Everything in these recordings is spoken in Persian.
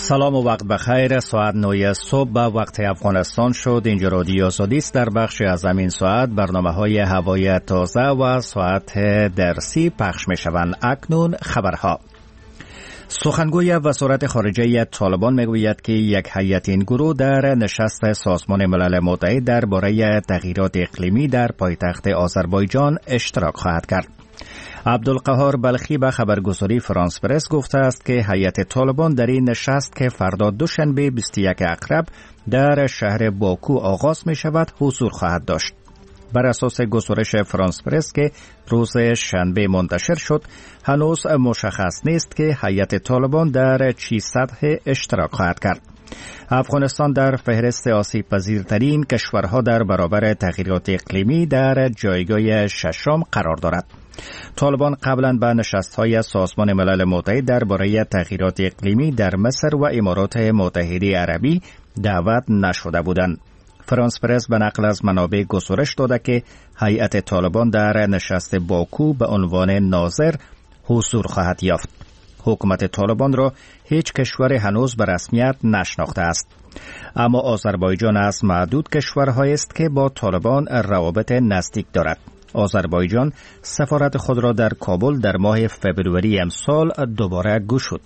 سلام و وقت بخیر. ساعت 9 صبح به وقت افغانستان شد. اینجا رادیو آزادی است. در بخش از همین ساعت برنامه‌های هوای تازه و ساعت درسی پخش می‌شوند. اکنون خبرها. سخنگوی وزارت خارجه طالبان میگوید که یک هیئت این گروه در نشست سازمان ملل متحد درباره تغییرات اقلیمی در پایتخت آذربایجان اشتراک خواهد کرد. عبدالقهار بلخی به خبرگزاری فرانس پرس گفته است که هیئت طالبان در این نشست که فردا دوشنبه 21 اکتبر در شهر باکو آغاز می شود حضور خواهد داشت. بر اساس گزارش فرانس پرس که روز شنبه منتشر شد، هنوز مشخص نیست که هیئت طالبان در چه سطح اشتراک خواهد کرد. افغانستان در فهرست آسیب پذیرترین کشورها در برابر تغییرات اقلیمی در جایگاه ششم قرار دارد. طالبان قبلا به نشست‌های سازمان ملل متحد درباره تغییرات اقلیمی در مصر و امارات متحده عربی دعوت نشده بودند. فرانس پرس به نقل از منابع گزارش داده که هیئت طالبان در نشست باکو به عنوان ناظر حضور خواهد یافت. حکومت طالبان را هیچ کشور هنوز به رسمیت نشناخته است. اما آذربایجان از معدود کشورهایی است که با طالبان روابط نزدیک دارد. آذربایجان سفارت خود را در کابل در ماه فبروری امسال دوباره گشود.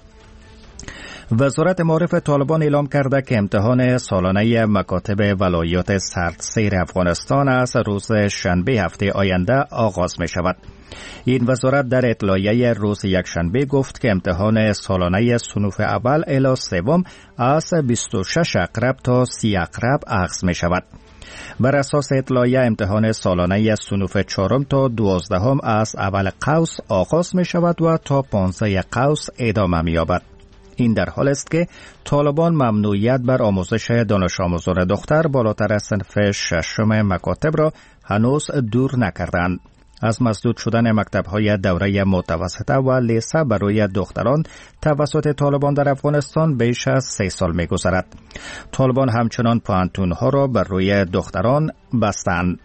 وزارت معارف طالبان اعلام کرده که امتحان سالانه مکاتب ولایات سردسیر افغانستان از روز شنبه هفته آینده آغاز می شود. این وزارت در اطلاعیه روز یکشنبه گفت که امتحان سالانه صنوف اول الی سوم از 26 اکتبر تا 30 اکتبر آغاز می شود. بر اساس اطلاعیه امتحان سالانه صنوف 4 تا 12 از اول قوس آغاز می شود و تا 15 قوس ادامه می یابد. این در حال است که طالبان ممنوعیت بر آموزش دانش آموزان دختر بالاتر از صنف 6 مکاتب را هنوز دور نکردند. از مسدود شدن مکتب‌های دوره متوسطه و لیسه برای دختران توسط طالبان در افغانستان بیش از 3 سال می‌گذرد. طالبان همچنان پوهنتون‌ها را بر روی دختران بستند.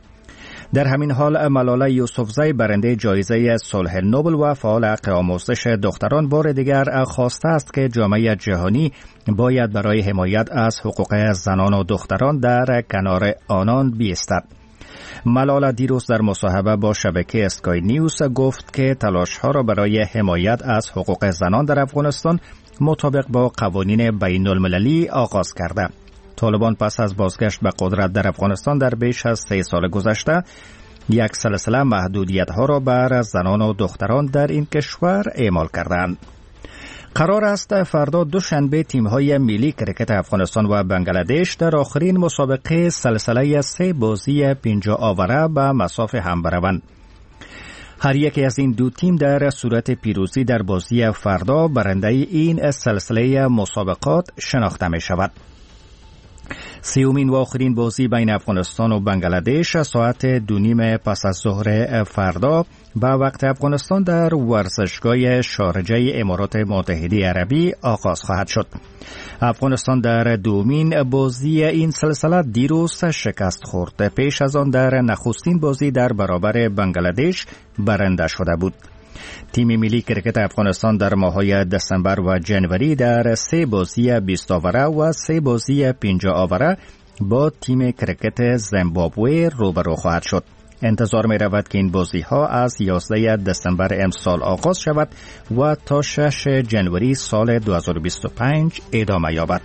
در همین حال ملاله یوسفزی برنده جایزه صلح نوبل و فعال حق آموزش دختران بار دیگر خواسته است که جامعه جهانی باید برای حمایت از حقوق زنان و دختران در کنار آنان بایستد. ملاله دیروز در مصاحبه با شبکه اسکای نیوز گفت که تلاش‌ها را برای حمایت از حقوق زنان در افغانستان مطابق با قوانین بین المللی آغاز کرده. طالبان پس از بازگشت به قدرت در افغانستان در بیش از 3 سال گذشته یک سلسله محدودیت‌ها را بر زنان و دختران در این کشور اعمال کردند. قرار است فردا دوشنبه تیم‌های ملی کرکت افغانستان و بنگلادش در آخرین مسابقه سلسله 3 بازی 50 آوره به مصاف هم بروند. هر یکی از این دو تیم در صورت پیروزی در بازی فردا برنده این سلسله مسابقات شناخته می شود. سیومین و آخرین بازی بین افغانستان و بنگلادش ساعت 2:30 پس از ظهر فردا به وقت افغانستان در ورزشگاه شارجه امارات متحده عربی آغاز خواهد شد. افغانستان در دومین بازی این سلسله دیروز شکست خورد. پیش از آن در نخستین بازی در برابر بنگلادش برنده شده بود. تیم ملی کرکت افغانستان در ماه‌های دسامبر و جنوری در 3 بازی 20 آوره و 3 بازی 50 آوره با تیم کرکت زیمبابوه روبرو خواهد شد. انتظار می رود که این بازی ها از 11 دسامبر امسال آغاز شود و تا 6 جنوری سال 2025 ادامه یابد.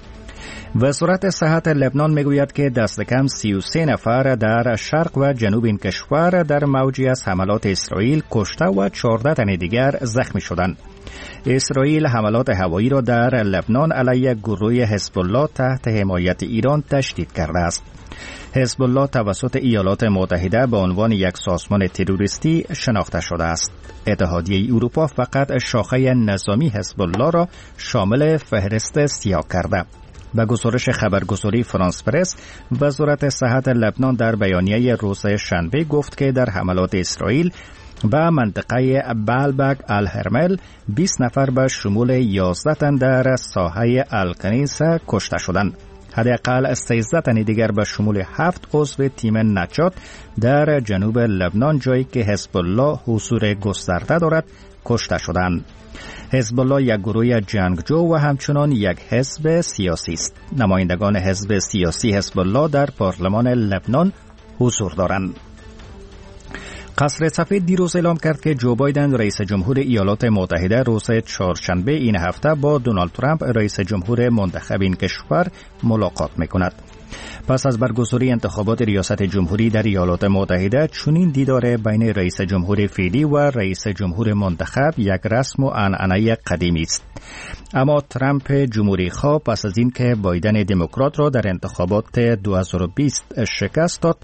وزارت صحت لبنان میگوید که دست کم 33 نفر در شرق و جنوب این کشور در موجی از حملات اسرائیل کشته و 14 تن دیگر زخمی شدند. اسرائیل حملات هوایی را در لبنان علیه گروه حزب الله تحت حمایت ایران تشدید کرده است. حزب الله توسط ایالات متحده به عنوان یک سازمان تروریستی شناخته شده است. اتحادیه اروپا فقط شاخه نظامی حزب الله را شامل فهرست سیاه کرده. به گزارش خبرگزاری فرانس پرس، وزارت صحت لبنان در بیانیه روز شنبه گفت که در حملات اسرائیل به منطقه بالبک الهرمل 20 نفر به شمول 11 تن در ساحه الکنیسه کشته شدند. حداقل 13 تن دیگر به شمول 7 عضو تیم نجات در جنوب لبنان، جایی که حزب الله حضور گسترده دارد، کشته شدند. حزب الله یک گروه جنگجو و همچنان یک حزب سیاسی است. نمایندگان حزب سیاسی حزب الله در پارلمان لبنان حضور دارند. قصر سفید دیروز اعلام کرد که جو بایدن رئیس جمهور ایالات متحده روز چهارشنبه این هفته با دونالد ترامپ رئیس جمهور منتخب این کشور ملاقات میکند. پس از برگزاری انتخابات ریاست جمهوری در ایالات متحده، چنین دیدار بین رئیس جمهور فعلی و رئیس جمهور منتخب یک رسم و عنعنه قدیمی است. اما ترامپ جمهوری خواه پس از اینکه بایدن دموکرات را در انتخابات 2020 شکست داد،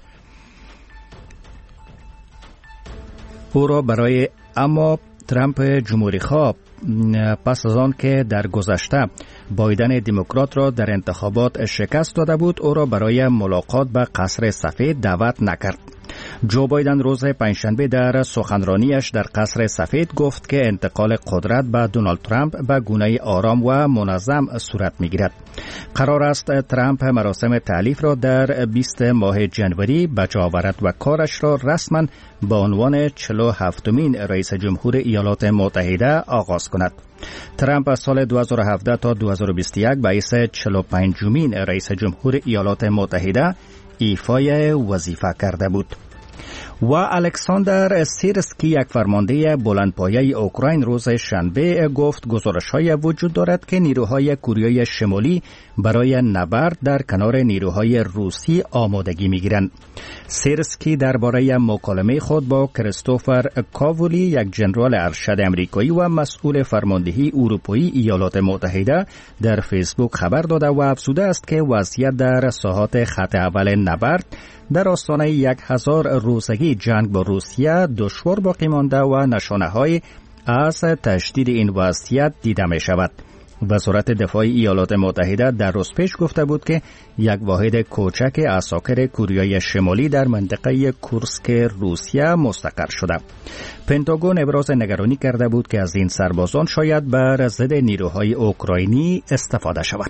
اما ترامپ جمهوری خواه پس از آن که در گذشته بایدن دموکرات را در انتخابات شکست داده بود، او را برای ملاقات به قصر سفید دعوت نکرد. جو بایدن روز پنجشنبه در سخنرانیش در قصر سفید گفت که انتقال قدرت به دونالد ترامپ به گونه آرام و منظم صورت می‌گیرد. قرار است ترامپ مراسم تألیف را در 20 ماه جنوری به جا آورد و کارش را رسما با عنوان 47مین رئیس جمهور ایالات متحده آغاز کند. ترامپ از سال 2017 تا 2021 به حیث 45مین رئیس جمهور ایالات متحده ایفای وظیفه کرده بود. و الکساندر سیرسکی، یک فرمانده بلندپایه اوکراین، روز شنبه گفت گزارش‌های وجود دارد که نیروهای کره شمالی برای نبرد در کنار نیروهای روسی آمادگی می‌گیرند. سیرسکی درباره مکالمه خود با کریستوفر کاوولی، یک ژنرال ارشد آمریکایی و مسئول فرماندهی اروپایی ایالات متحده، در فیسبوک خبر داده و افزوده است که وضعیت در ساحات خط اول نبرد در آستانه 1000 روزگی جنگ با روسیه دشوار باقی مانده و نشانه‌های از تشدید این وضعیت دیده می شود. وزارت دفاع ایالات متحده در روز پیش گفته بود که یک واحد کوچک عساکر کره شمالی در منطقه کورسک روسیه مستقر شده. پنتاگون ابراز نگرانی کرده بود که از این سربازان شاید بر ضد نیروهای اوکراینی استفاده شود.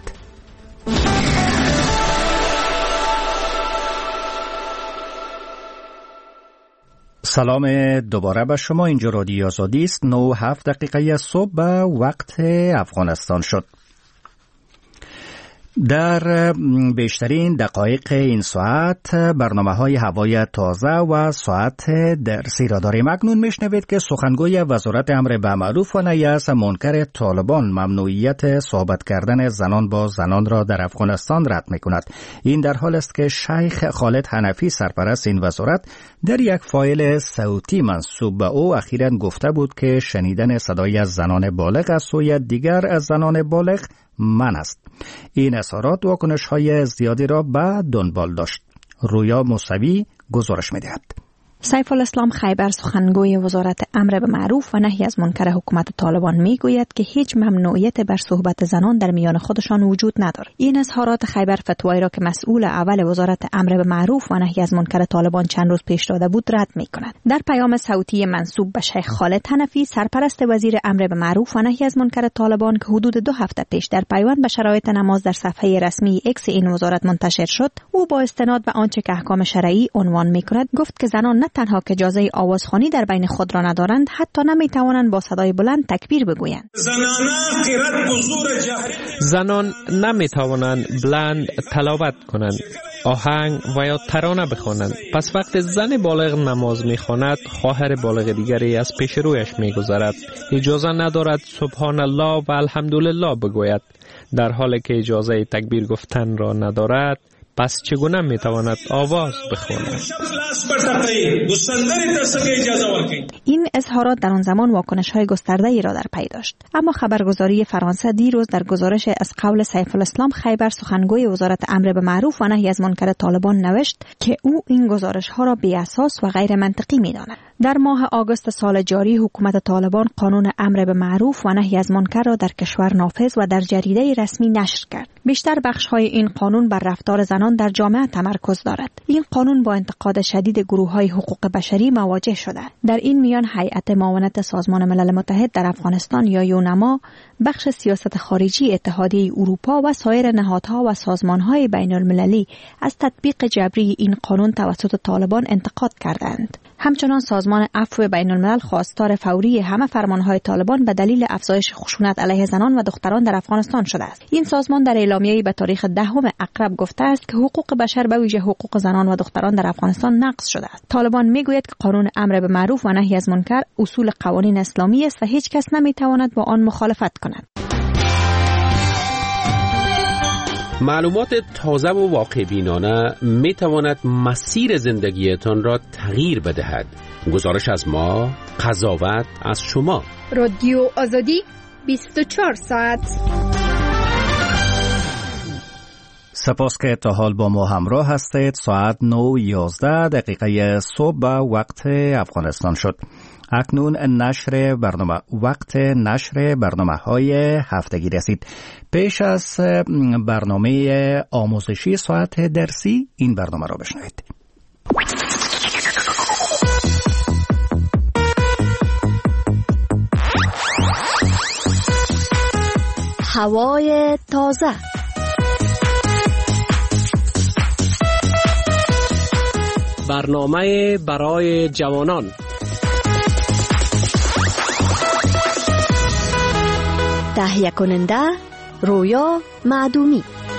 سلام دوباره به شما. اینجا رادیو آزادی است. 9:07 صبح به وقت افغانستان شد. در بیشترین دقایق این ساعت برنامه‌های هوای تازه و ساعت درسی را داریم. اکنون میشنوید که سخنگوی وزارت امر بالمعروف و نهی از منکر طالبان ممنوعیت صحبت کردن زنان با زنان را در افغانستان رد می‌کند. این در حال است که شیخ خالد حنفی، سرپرست این وزارت، در یک فایل صوتی منسوب به او اخیراً گفته بود که شنیدن صدای از زنان بالغ از سوی دیگر از زنان بالغ من است. این اظهارات واکنش‌های زیادی را به دنبال داشت. رویا موسوی گزارش می‌دهد. سیف الاسلام خیبر، سخنگوی وزارت امر بالمعروف و نهی از منکر حکومت طالبان، میگوید که هیچ ممنوعیت بر صحبت زنان در میان خودشان وجود ندارد. این اظهارات خیبر فتوایی را که مسئول اول وزارت امر بالمعروف و نهی از منکر طالبان چند روز پیش داده بود رد می‌کند. در پیام صوتی منسوب به شیخ خالد حنفی، سرپرست وزیر امر بالمعروف و نهی از منکر طالبان، که حدود 2 هفته پیش در پیوند به شرایط نماز در صفحه رسمی ایکس این وزارت منتشر شد، او با استناد به آنچه که احکام شرعی عنوان می‌کند گفت که زنان نه تنها که اجازه آوازخوانی در بین خود را ندارند، حتی نمیتوانند با صدای بلند تکبیر بگویند. زنان نمیتوانند بلند تلاوت کنند، آهنگ و یا ترانه بخوانند. پس وقت زن بالغ نماز میخواند، خواهر بالغ دیگری از پیش رویش میگذرد. اجازه ندارد سبحان الله و الحمدلله بگوید. در حالی که اجازه تکبیر گفتن را ندارد، پس چگونه میتواند آواز بخواند؟ این اظهارات در آن زمان واکنش‌های گسترده‌ای را در پی داشت. اما خبرگزاری فرانسه دیروز در گزارش از قول سیف الاسلام خیبر، سخنگوی وزارت امر بالمعروف و نهی از منکر طالبان، نوشت که او این گزارش‌ها را بی‌اساس و غیر منطقی می‌داند. در ماه آگوست سال جاری حکومت طالبان قانون امر بالمعروف و نهی از منکر را در کشور نافذ و در جریده رسمی نشر کرد. بیشتر بخش‌های این قانون بر رفتار زنان در جامعه تمرکز دارد. این قانون با انتقاد شدید گروه‌های حقوق بشری مواجه شده. در این میان هیئت معاونت سازمان ملل متحد در افغانستان یا یونما، بخش سیاست خارجی اتحادیه اروپا و سایر نهادها و سازمان‌های بین‌المللی از تطبیق جبری این قانون توسط طالبان انتقاد کردند. همچنان سازمان سازمان عفو بین الملل خواستار فوری همه فرمانهای طالبان به دلیل افزایش خشونت علیه زنان و دختران در افغانستان شده است. این سازمان در اعلامیه‌ای به تاریخ 10 اکرب گفته است که حقوق بشر به ویژه حقوق زنان و دختران در افغانستان نقض شده است. طالبان میگوید که قانون امر به معروف و نهی از منکر اصول قوانین اسلامی است و هیچ کس نمیتواند با آن مخالفت کند. معلومات تازه و واقع‌بینانه می تواند مسیر زندگیتان را تغییر بدهد. گزارش از ما، قضاوت از شما. رادیو آزادی 24 ساعت. سپاس که تا حال با ما همراه هستید. ساعت 9:11 صبح به وقت افغانستان شد. اکنون وقت نشر برنامه‌های هفتگی رسید. پیش از برنامه آموزشی ساعت درسی این برنامه را بشنوید. هوای تازه. برنامه برای جوانان. تهیه کننده رویا معدومی.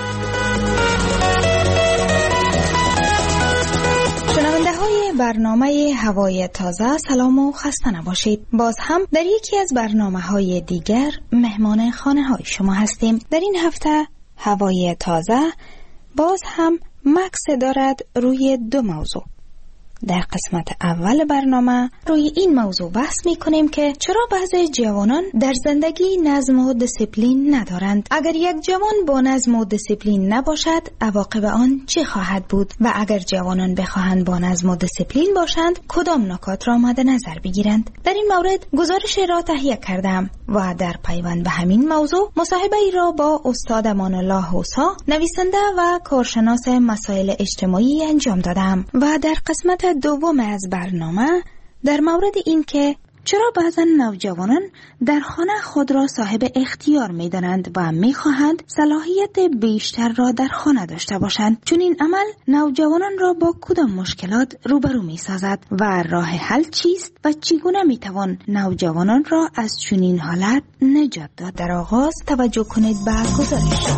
شنونده های برنامه هوای تازه، سلام و خسته نباشید. باز هم در یکی از برنامه های دیگر مهمان خانه های شما هستیم. در این هفته هوای تازه باز هم مکس دارد روی دو موضوع. در قسمت اول برنامه روی این موضوع بحث می کنیم که چرا بعضی جوانان در زندگی نظم و دیسیپلین ندارند. اگر یک جوان با نظم و دیسیپلین نباشد عواقب آن چه خواهد بود و اگر جوانان بخواهند با نظم و دیسیپلین باشند کدام نکات را مد نظر بگیرند. در این مورد گزارش را تهیه کردم و در پیوند به همین موضوع مصاحبه ای را با استاد امان الله حوسا، نویسنده و کارشناس مسائل اجتماعی انجام دادم و در قسمت دوم از برنامه در مورد این که چرا بعضا نوجوانان در خانه خود را صاحب اختیار می دانند و می خواهند صلاحیت بیشتر را در خانه داشته باشند، چون این عمل نوجوانان را با کدام مشکلات روبرو می سازد و راه حل چیست و چگونه می توان نوجوانان را از چنین حالت نجات داد. در آغاز توجه کنید به گزارش.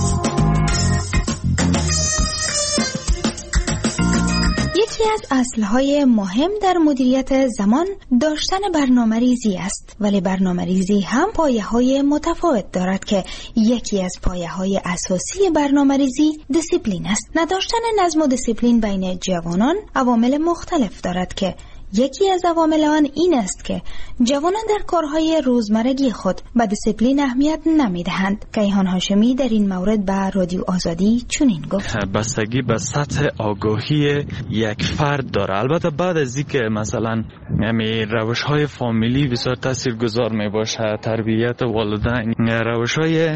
یکی از اصلهای مهم در مدیریت زمان داشتن برنامه‌ریزی است، ولی برنامه‌ریزی هم پایه‌های متفاوت دارد که یکی از پایه‌های اساسی برنامه‌ریزی دیسیپلین است. نداشتن نظم و دیسیپلین بین جوانان عوامل مختلف دارد که یکی از عوامل آن این است که جوانان در کارهای روزمرگی خود به دیسیپلین اهمیت نمیدهند. کیهان هاشمی در این مورد به رادیو آزادی چنین گفت: بستگی به سطح آگاهی یک فرد داره. البته بعد از اینکه مثلا روش‌های فامیلی بسیار تاثیرگذار میباشه، تربیت والدین، روش‌های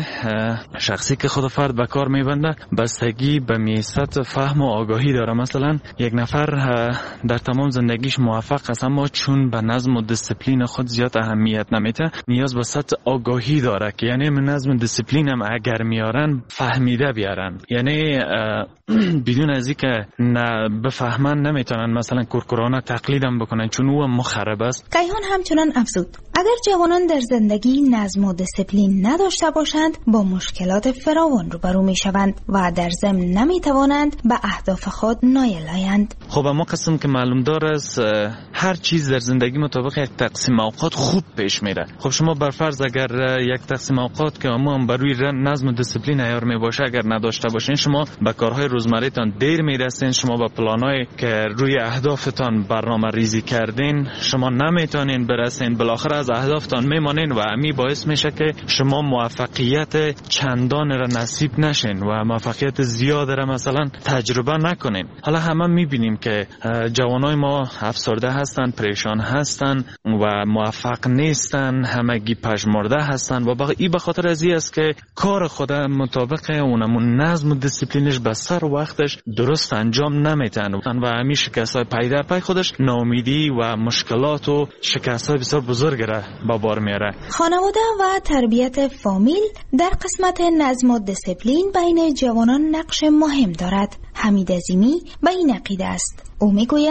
شخصی که خود فرد به کار میبنده، بستگی به سطح فهم و آگاهی داره. مثلا یک نفر در تمام زندگیش موفق است اما چون به نظم و دیسیپلین خود زیاد اهمیت نمیده، نیاز به سطح آگاهی داره که یعنی من نظم و دیسیپلین هم اگر میارن فهمیده بیارن، یعنی بدون از اینکه بفهمن نمیتونن مثلا کورکورانه تقلیدم بکنن چون او مخرب است. کیهان همچنان افزود: اگر جوانان در زندگی نظم و دیسیپلین نداشته باشند با مشکلات فراوان روبرو میشوند و در ضمن نمیتوانند به اهداف خود نایل آیند. خب اما قسم که معلوم داره است هر چیز در زندگی مطابق یک تقسیم اوقات خوب پیش میره. خب شما برفرض اگر یک تقسیم اوقات که اما بروی نظم و دیسیپلین عیار میباشه اگر نداشته باشین، شما به کارهای روزمره‌تان دیر میرسین، شما به پلانایی که روی اهدافتان برنامه ریزی کردین شما نمیتونین برسین، بالاخره از اهدافتان میمانین و امی باعث میشه که شما موفقیت چندان را نصیب نشین و موفقیت زیاد را مثلا تجربه نکنین. حالا همه میبینیم که جوانای ما افسرده هستن، پریشان هستن و موفق نیستن، همگی پژمرده هستن و این به خاطر از این است که کار خود مطابق اونمون نظم و دیسیپلینش به سر وقتش درست انجام نمیتن و همین شکست‌های پی در پی خودش ناامیدی و مشکلات و شکست‌های بسیار بزرگ را به بار میاره. خانواده و تربیت فامیل در قسمت نظم و دیسیپلین بین جوانان نقش مهم دارد. حمید عظیمی به این عقیده است. او میگوید